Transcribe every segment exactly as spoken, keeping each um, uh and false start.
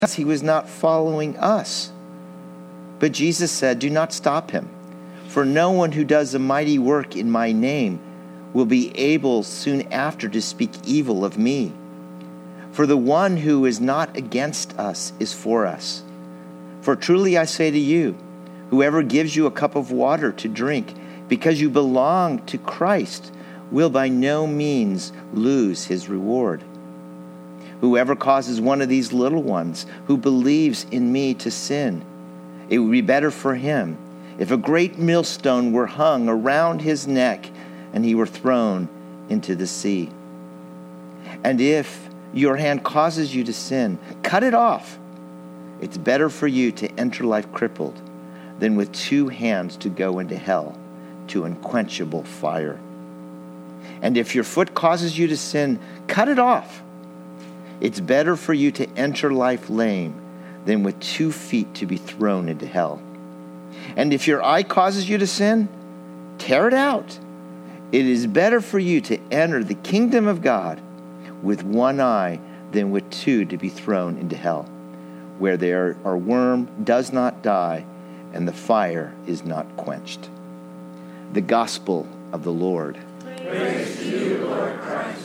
he was not following us. But Jesus said, do not stop him, for no one who does a mighty work in my name will be able soon after to speak evil of me. For the one who is not against us is for us. For truly I say to you, whoever gives you a cup of water to drink because you belong to Christ will by no means lose his reward. Whoever causes one of these little ones who believes in me to sin, it would be better for him if a great millstone were hung around his neck and he were thrown into the sea. And if your hand causes you to sin, cut it off. It's better for you to enter life crippled than with two hands to go into hell, to unquenchable fire. And if your foot causes you to sin, cut it off. It's better for you to enter life lame than with two feet to be thrown into hell. And if your eye causes you to sin, tear it out. It is better for you to enter the kingdom of God with one eye than with two to be thrown into hell, where there are worm does not die and the fire is not quenched. The gospel of the Lord. Praise to you, Lord Christ.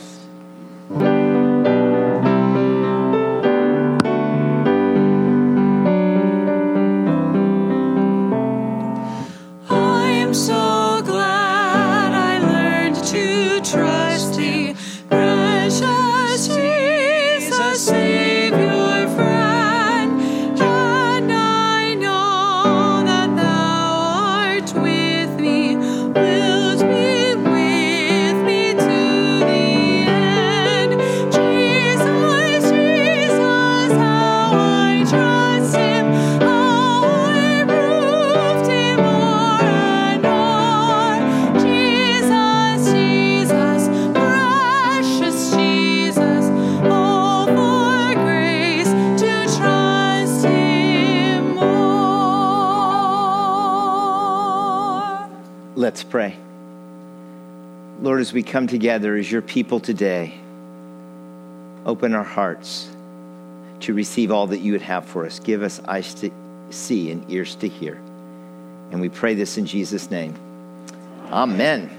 Let's pray. Lord, as we come together as your people today, open our hearts to receive all that you would have for us. Give us eyes to see and ears to hear. And we pray this in Jesus' name. Amen.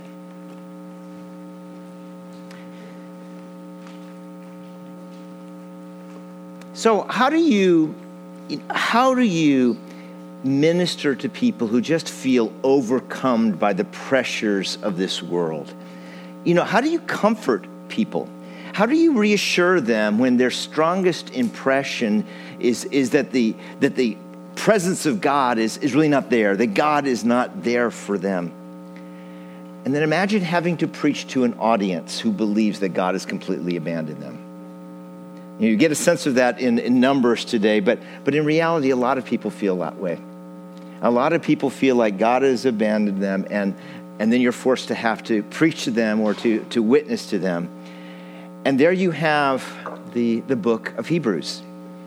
So how do you, how do you minister to people who just feel overcome by the pressures of this world? You know, how do you comfort people? How do you reassure them when their strongest impression is, is that the that the presence of God is, is really not there, that God is not there for them? And then imagine having to preach to an audience who believes that God has completely abandoned them. You get a sense of that in, in Numbers today, but, but in reality, a lot of people feel that way. A lot of people feel like God has abandoned them, and, and then you're forced to have to preach to them or to, to witness to them. And there you have the, the book of Hebrews.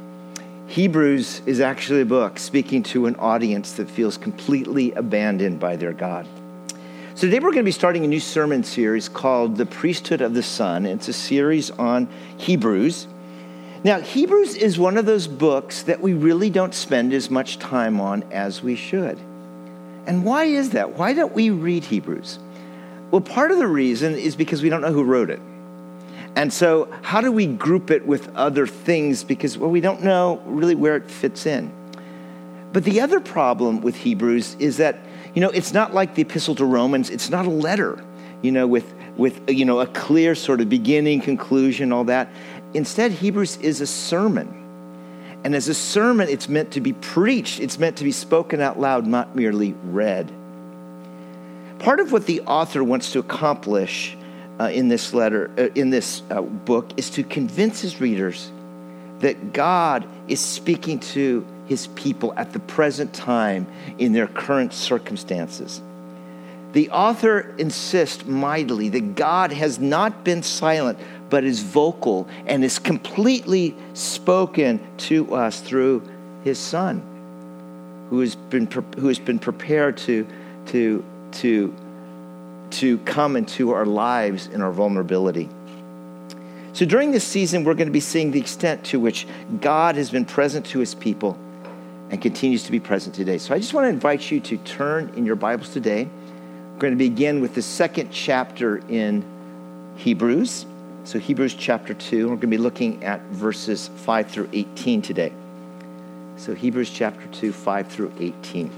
Hebrews is actually a book speaking to an audience that feels completely abandoned by their God. So today we're going to be starting a new sermon series called The Priesthood of the Son. It's a series on Hebrews. Now, Hebrews is one of those books that we really don't spend as much time on as we should. And why is that? Why don't we read Hebrews? Well, part of the reason is because we don't know who wrote it. And so how do we group it with other things? Because, well, we don't know really where it fits in. But the other problem with Hebrews is that, you know, it's not like the Epistle to Romans. It's not a letter, you know, with, with you know, a clear sort of beginning, conclusion, all that. Instead, Hebrews is a sermon. And as a sermon, it's meant to be preached. It's meant to be spoken out loud, not merely read. Part of what the author wants to accomplish uh, in this letter, uh, in this uh, book, is to convince his readers that God is speaking to his people at the present time in their current circumstances. The author insists mightily that God has not been silent, but is vocal and is completely spoken to us through his Son, who has been who has been prepared to to to to come into our lives in our vulnerability. So during this season, we're going to be seeing the extent to which God has been present to his people and continues to be present today. So I just want to invite you to turn in your Bibles today. We're going to begin with the second chapter in Hebrews. So Hebrews chapter two, we're going to be looking at verses five through eighteen today. So Hebrews chapter two, five through eighteen.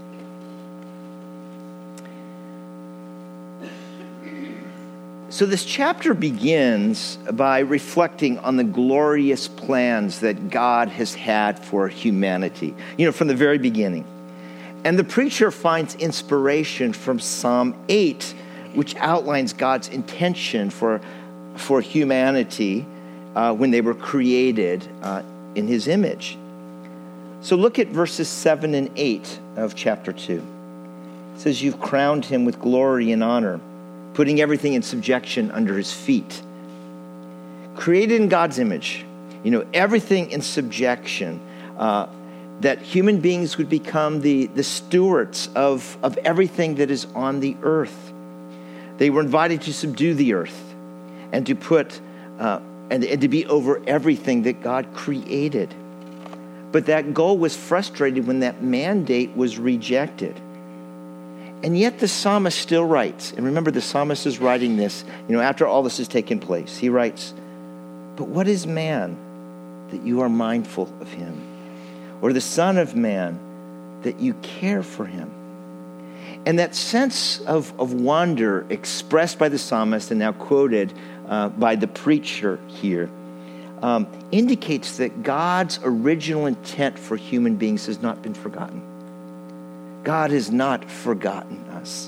So this chapter begins by reflecting on the glorious plans that God has had for humanity, you know, from the very beginning. And the preacher finds inspiration from Psalm eight, which outlines God's intention for, for humanity uh, when they were created uh, in his image. So look at verses seven and eight of chapter two. It says, "You've crowned him with glory and honor, putting everything in subjection under his feet." Created in God's image, you know, everything in subjection, uh, that human beings would become the, the stewards of, of everything that is on the earth. They were invited to subdue the earth and to put, uh, and, and to be over everything that God created. But that goal was frustrated when that mandate was rejected. And yet the psalmist still writes, and remember the psalmist is writing this, you know, after all this has taken place. He writes, "But what is man that you are mindful of him? Or the son of man that you care for him?" And that sense of, of wonder expressed by the psalmist and now quoted uh, by the preacher here um, indicates that God's original intent for human beings has not been forgotten. God has not forgotten us.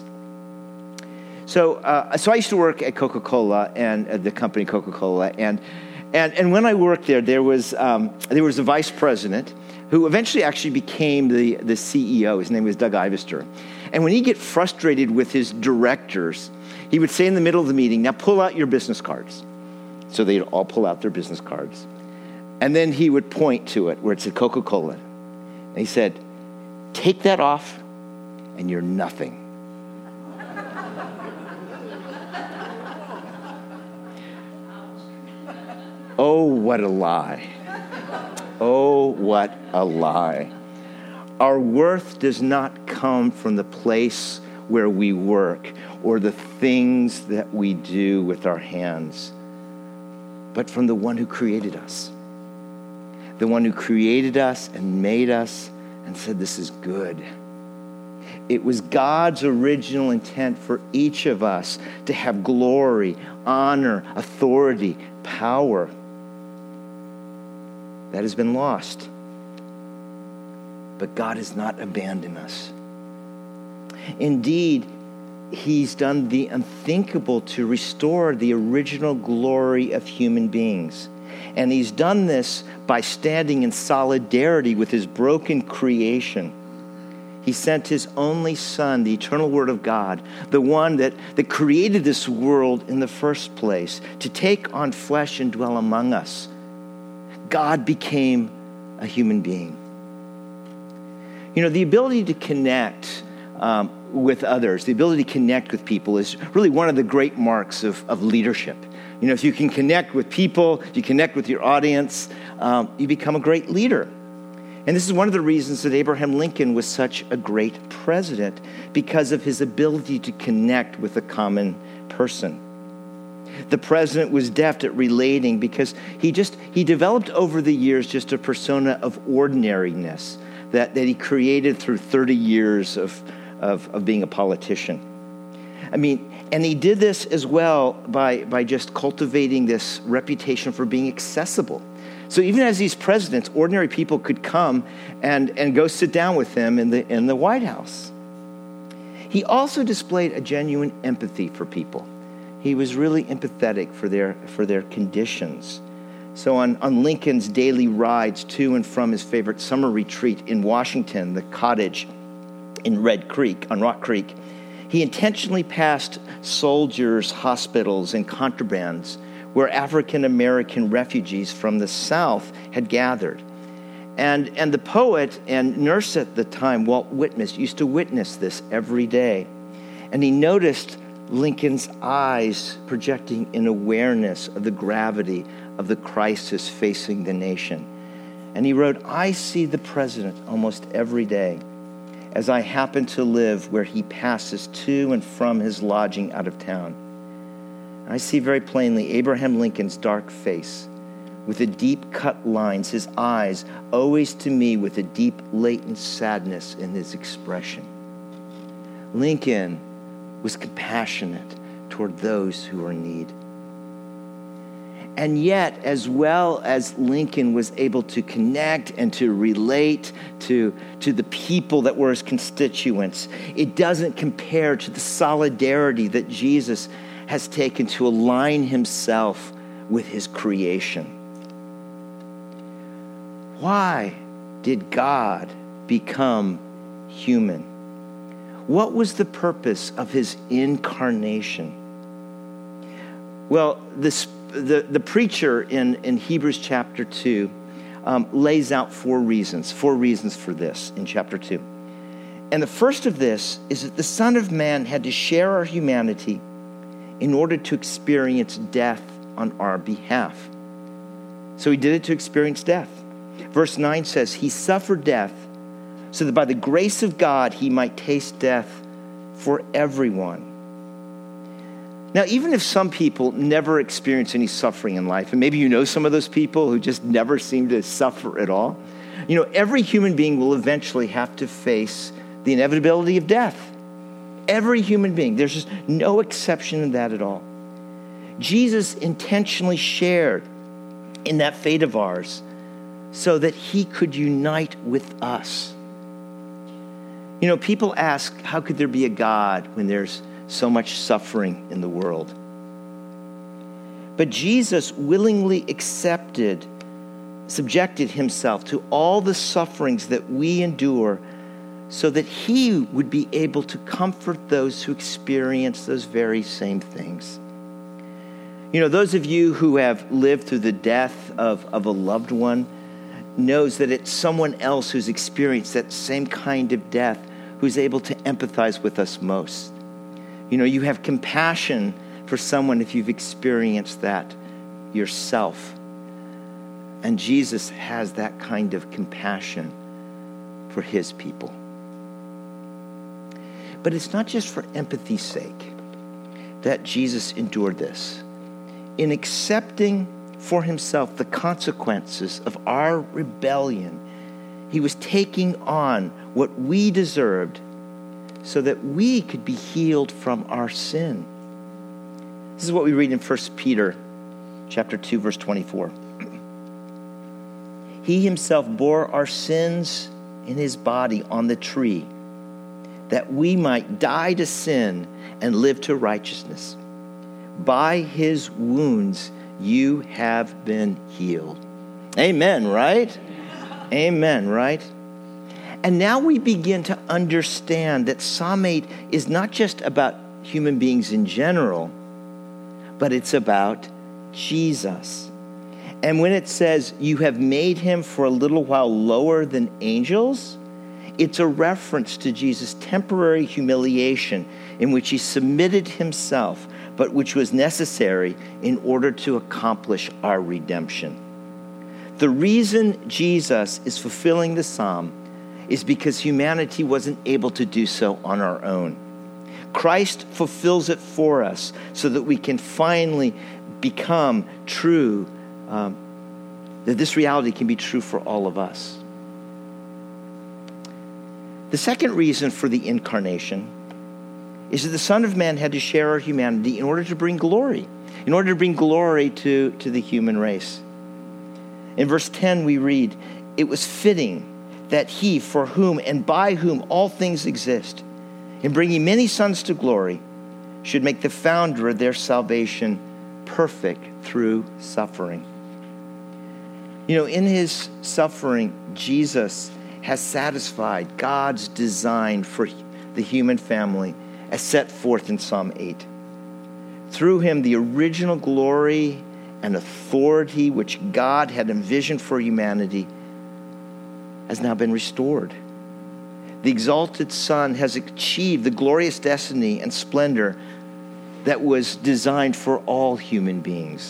So, uh, so I used to work at Coca-Cola and uh, the company Coca-Cola, and and and when I worked there, there was um, there was a vice president who eventually actually became the the C E O. His name was Doug Ivester, and when he'd get frustrated with his directors, he would say in the middle of the meeting, "Now pull out your business cards." So they'd all pull out their business cards, and then he would point to it where it said Coca-Cola, and he said, "Take that off, and you're nothing." Oh, what a lie. Oh, what a lie. Our worth does not come from the place where we work or the things that we do with our hands, but from the one who created us. The one who created us and made us and said, "This is good." It was God's original intent for each of us to have glory, honor, authority, power. That has been lost. But God has not abandoned us. Indeed, he's done the unthinkable to restore the original glory of human beings. And he's done this by standing in solidarity with his broken creation. He sent his only son, the eternal Word of God, the one that, that created this world in the first place, to take on flesh and dwell among us. God became a human being. You know, the ability to connect um, with others, the ability to connect with people is really one of the great marks of, of leadership. You know, if you can connect with people, you connect with your audience, um, you become a great leader. And this is one of the reasons that Abraham Lincoln was such a great president, because of his ability to connect with a common person. The president was deft at relating because he just, he developed over the years just a persona of ordinariness that, that he created through thirty years of, of, of being a politician. I mean, and he did this as well by, by just cultivating this reputation for being accessible. So even as he's president, ordinary people could come and, and go sit down with him in the, in the White House. He also displayed a genuine empathy for people. He was really empathetic for their, for their conditions. So on, on Lincoln's daily rides to and from his favorite summer retreat in Washington, the cottage in Red Creek, on Rock Creek, he intentionally passed soldiers, hospitals, and contrabands where African-American refugees from the South had gathered. And, and the poet and nurse at the time, Walt Whitman, used to witness this every day. And he noticed Lincoln's eyes projecting an awareness of the gravity of the crisis facing the nation. And he wrote, "I see the president almost every day as I happen to live where he passes to and from his lodging out of town. I see very plainly Abraham Lincoln's dark face with the deep cut lines, his eyes always to me with a deep latent sadness in his expression." Lincoln was compassionate toward those who were in need. And yet, as well as Lincoln was able to connect and to relate to, to the people that were his constituents, it doesn't compare to the solidarity that Jesus has taken to align himself with his creation. Why did God become human? What was the purpose of his incarnation? Well, this, the, the preacher in, in Hebrews chapter two um, lays out four reasons, four reasons for this in chapter two. And the first of this is that the Son of Man had to share our humanity in order to experience death on our behalf. So he did it to experience death. Verse nine says, he suffered death so that by the grace of God, he might taste death for everyone. Now, even if some people never experience any suffering in life, and maybe you know some of those people who just never seem to suffer at all, you know, every human being will eventually have to face the inevitability of death. Every human being. There's just no exception in that at all. Jesus intentionally shared in that fate of ours so that he could unite with us. You know, people ask, how could there be a God when there's so much suffering in the world? But Jesus willingly accepted, subjected himself to all the sufferings that we endure so that he would be able to comfort those who experience those very same things. You know, those of you who have lived through the death of, of a loved one knows that it's someone else who's experienced that same kind of death who's able to empathize with us most. You know, you have compassion for someone if you've experienced that yourself. And Jesus has that kind of compassion for his people. But it's not just for empathy's sake that Jesus endured this. In accepting for himself the consequences of our rebellion, he was taking on what we deserved so that we could be healed from our sin. This is what we read in First Peter chapter two, verse twenty-four. He himself bore our sins in his body on the tree, that we might die to sin and live to righteousness. By his wounds you have been healed. Amen, right? Amen, right? And now we begin to understand that Psalm eight is not just about human beings in general, but it's about Jesus. And when it says, you have made him for a little while lower than angels, it's a reference to Jesus' temporary humiliation in which he submitted himself, but which was necessary in order to accomplish our redemption. The reason Jesus is fulfilling the psalm is because humanity wasn't able to do so on our own. Christ fulfills it for us so that we can finally become true, um, that this reality can be true for all of us. The second reason for the incarnation is that the Son of Man had to share our humanity in order to bring glory, in order to bring glory to, to the human race. In verse ten we read, it was fitting that he, for whom and by whom all things exist, in bringing many sons to glory, should make the founder of their salvation perfect through suffering. You know, in his suffering, Jesus has satisfied God's design for the human family as set forth in Psalm eight. Through him, the original glory and authority which God had envisioned for humanity has now been restored. The exalted Son has achieved the glorious destiny and splendor that was designed for all human beings.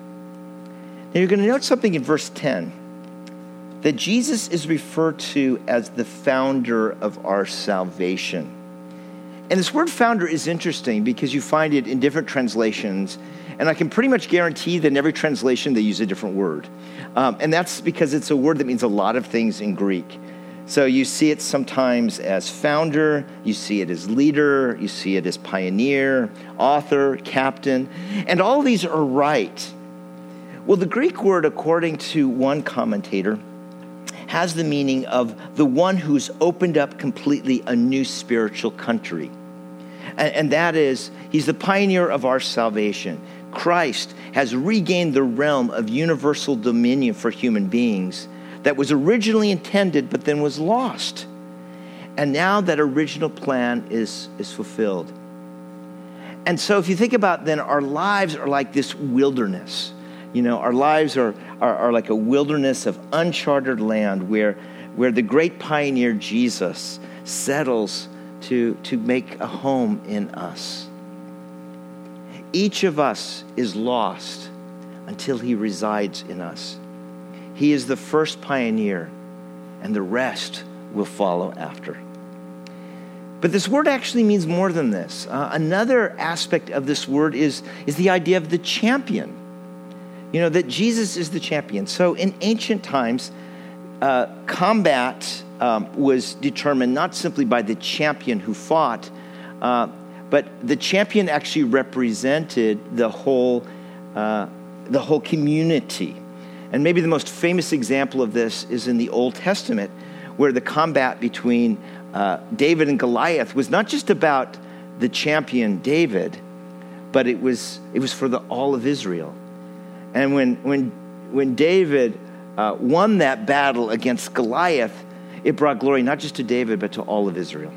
Now you're going to note something in verse ten, that Jesus is referred to as the founder of our salvation. And this word founder is interesting because you find it in different translations, and I can pretty much guarantee that in every translation they use a different word. Um, and that's because it's a word that means a lot of things in Greek. So you see it sometimes as founder, you see it as leader, you see it as pioneer, author, captain, and all these are right. Well, the Greek word, according to one commentator, has the meaning of the one who's opened up completely a new spiritual country. And, and that is, he's the pioneer of our salvation. Christ has regained the realm of universal dominion for human beings that was originally intended but then was lost. And now that original plan is, is fulfilled. And so if you think about then, our lives are like this wilderness. You know, our lives are, are, are like a wilderness of uncharted land where, where the great pioneer Jesus settles to, to make a home in us. Each of us is lost until he resides in us. He is the first pioneer, and the rest will follow after. But this word actually means more than this. Uh, another aspect of this word is, is the idea of the champion. You know, that Jesus is the champion. So in ancient times, uh, combat um, was determined not simply by the champion who fought, uh, but the champion actually represented the whole, uh, the whole community. And maybe the most famous example of this is in the Old Testament, where the combat between uh, David and Goliath was not just about the champion David, but it was it was for the all of Israel. And when when when David uh, won that battle against Goliath, it brought glory not just to David, but to all of Israel.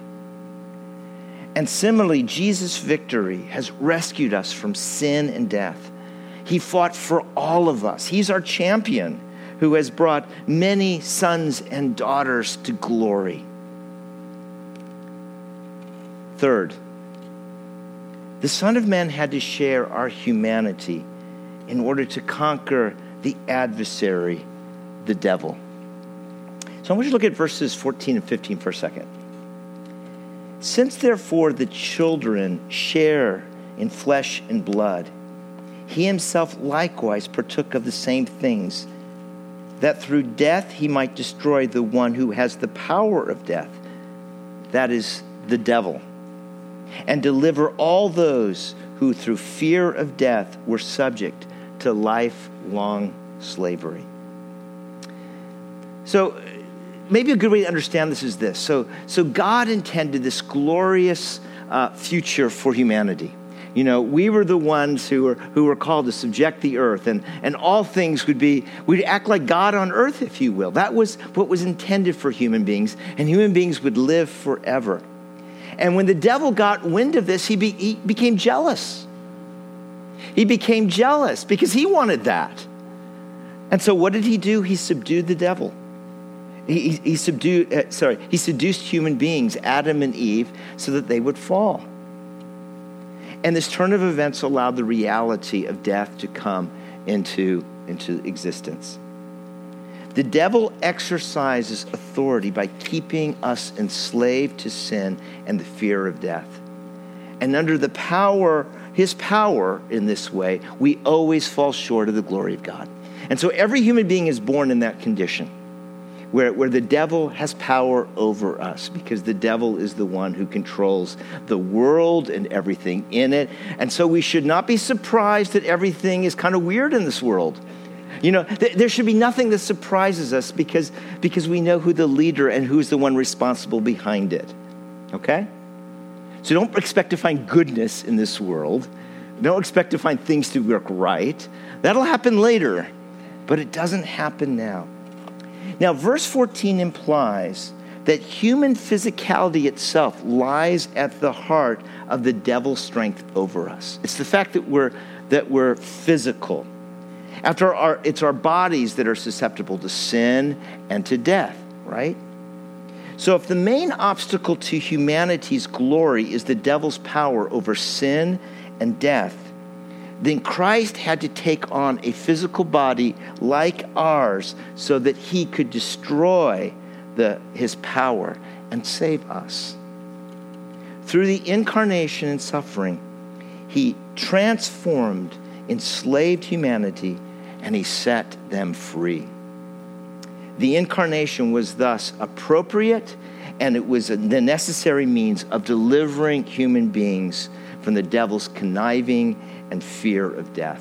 And similarly, Jesus' victory has rescued us from sin and death. He fought for all of us. He's our champion who has brought many sons and daughters to glory. Third, the Son of Man had to share our humanity in order to conquer the adversary, the devil. So I want you to look at verses fourteen and fifteen for a second. Since therefore the children share in flesh and blood, he himself likewise partook of the same things, that through death he might destroy the one who has the power of death, that is, the devil, and deliver all those who through fear of death were subject to lifelong slavery. So maybe a good way to understand this is this. So, so God intended this glorious uh, future for humanity. You know, we were the ones who were who were called to subject the earth, and, and all things would be, we'd act like God on earth, if you will. That was what was intended for human beings, and human beings would live forever. And when the devil got wind of this, he, be, he became jealous. He became jealous because he wanted that. And so what did he do? He subdued the devil. He, he, he subdued, uh, sorry, he seduced human beings, Adam and Eve, so that they would fall. And this turn of events allowed the reality of death to come into, into existence. The devil exercises authority by keeping us enslaved to sin and the fear of death. And under the power, his power in this way, we always fall short of the glory of God. And so every human being is born in that condition, where, where the devil has power over us, because the devil is the one who controls the world and everything in it. And so we should not be surprised that everything is kind of weird in this world. You know, th- there should be nothing that surprises us because, because we know who the leader and who's the one responsible behind it. Okay? So don't expect to find goodness in this world. Don't expect to find things to work right. That'll happen later, but it doesn't happen now. Now, verse fourteen implies that human physicality itself lies at the heart of the devil's strength over us. It's the fact that we're that we're physical. After our, it's our bodies that are susceptible to sin and to death, right? So if the main obstacle to humanity's glory is the devil's power over sin and death, then Christ had to take on a physical body like ours so that he could destroy the, his power and save us. Through the incarnation and suffering, he transformed enslaved humanity and he set them free. The incarnation was thus appropriate, and it was the necessary means of delivering human beings from the devil's conniving and fear of death.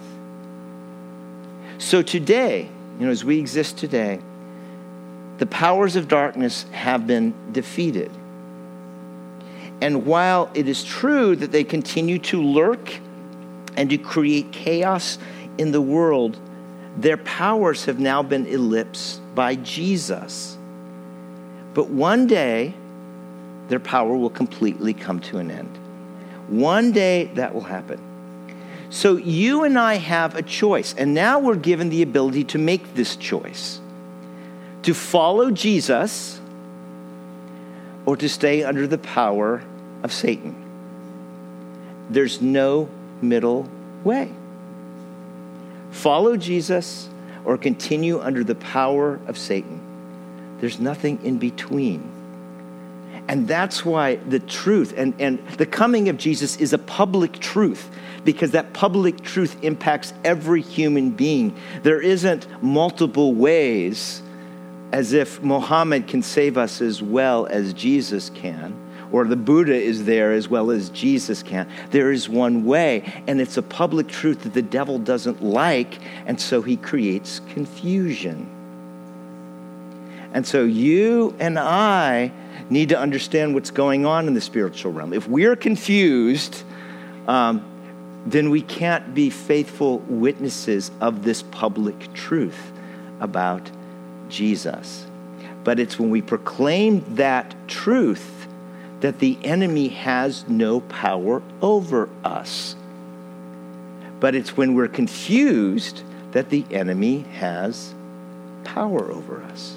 So today, you know, as we exist today, the powers of darkness have been defeated. And while it is true that they continue to lurk and to create chaos in the world, their powers have now been eclipsed by Jesus. But one day, their power will completely come to an end. One day, that will happen. So you and I have a choice, and now we're given the ability to make this choice. To follow Jesus or to stay under the power of Satan. There's no middle way. Follow Jesus or continue under the power of Satan. There's nothing in between. And that's why the truth and, and the coming of Jesus is a public truth, because that public truth impacts every human being. There isn't multiple ways, as if Muhammad can save us as well as Jesus can, or the Buddha is there as well as Jesus can. There is one way, and it's a public truth that the devil doesn't like, and so he creates confusion. And so you and I need to understand what's going on in the spiritual realm. If we're confused, um, then we can't be faithful witnesses of this public truth about Jesus. But it's when we proclaim that truth that the enemy has no power over us. But it's when we're confused that the enemy has power over us.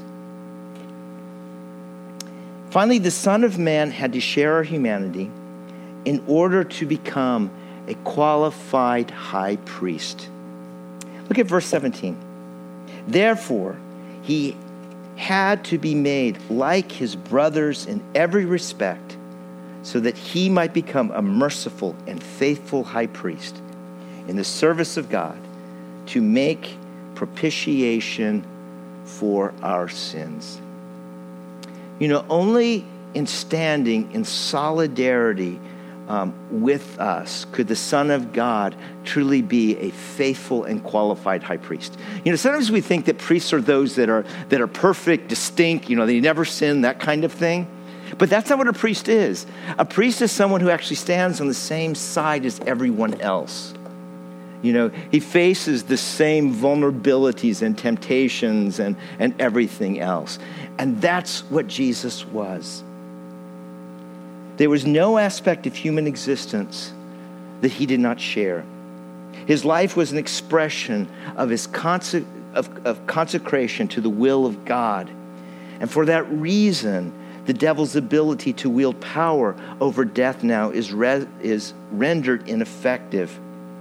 Finally, the Son of Man had to share our humanity in order to become a qualified high priest. Look at verse seventeen. Therefore, he had to be made like his brothers in every respect, so that he might become a merciful and faithful high priest in the service of God to make propitiation for our sins. You know, only in standing in solidarity um, with us could the Son of God truly be a faithful and qualified high priest. You know, sometimes we think that priests are those that are that are perfect, distinct, you know, they never sin, that kind of thing. But that's not what a priest is. A priest is someone who actually stands on the same side as everyone else. You know, he faces the same vulnerabilities and temptations and, and everything else. And that's what Jesus was. There was no aspect of human existence that he did not share. His life was an expression of his conse- of, of consecration to the will of God. And for that reason, the devil's ability to wield power over death now is, re- is rendered ineffective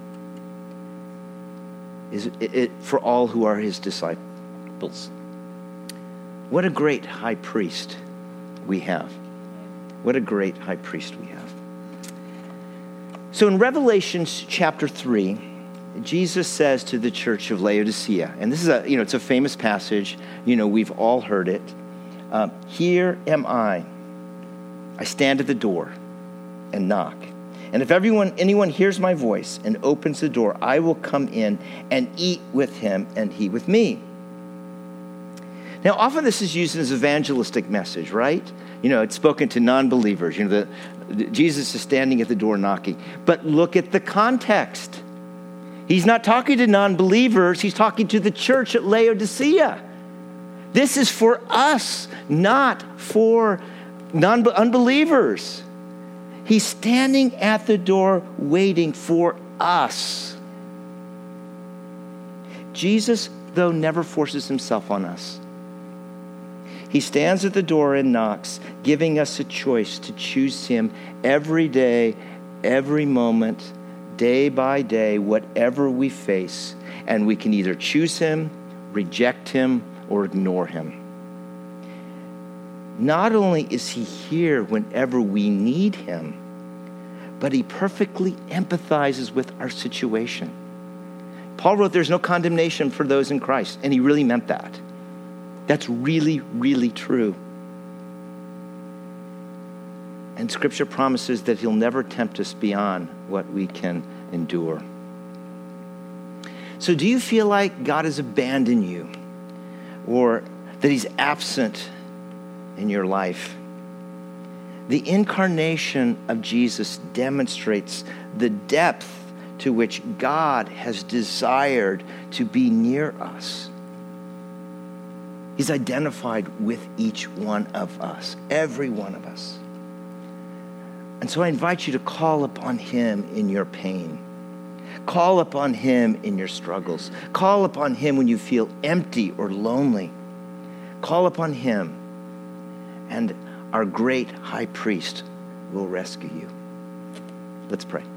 is it, it, for all who are his disciples. What a great high priest we have. What a great high priest we have. So in Revelation chapter three, Jesus says to the church of Laodicea, and this is a, you know, it's a famous passage, you know, we've all heard it. Uh, Here am I. I stand at the door and knock. And if everyone, anyone hears my voice and opens the door, I will come in and eat with him and he with me. Now, often this is used as an evangelistic message, right? You know, it's spoken to non-believers. You know, the, the, Jesus is standing at the door knocking. But look at the context. He's not talking to non-believers. He's talking to the church at Laodicea. This is for us, not for non unbelievers. He's standing at the door waiting for us. Jesus, though, never forces himself on us. He stands at the door and knocks, giving us a choice to choose him every day, every moment, day by day whatever we face, and we can either choose him, reject him, or ignore him. Not only is he here whenever we need him, but he perfectly empathizes with our situation. Paul wrote, there's no condemnation for those in Christ, and he really meant that. That's really, really true. And Scripture promises that he'll never tempt us beyond what we can endure. So do you feel like God has abandoned you, or that he's absent in your life? The incarnation of Jesus demonstrates the depth to which God has desired to be near us. He's identified with each one of us, every one of us. And so I invite you to call upon him in your pain. Call upon him in your struggles. Call upon him when you feel empty or lonely. Call upon him, and our great high priest will rescue you. Let's pray.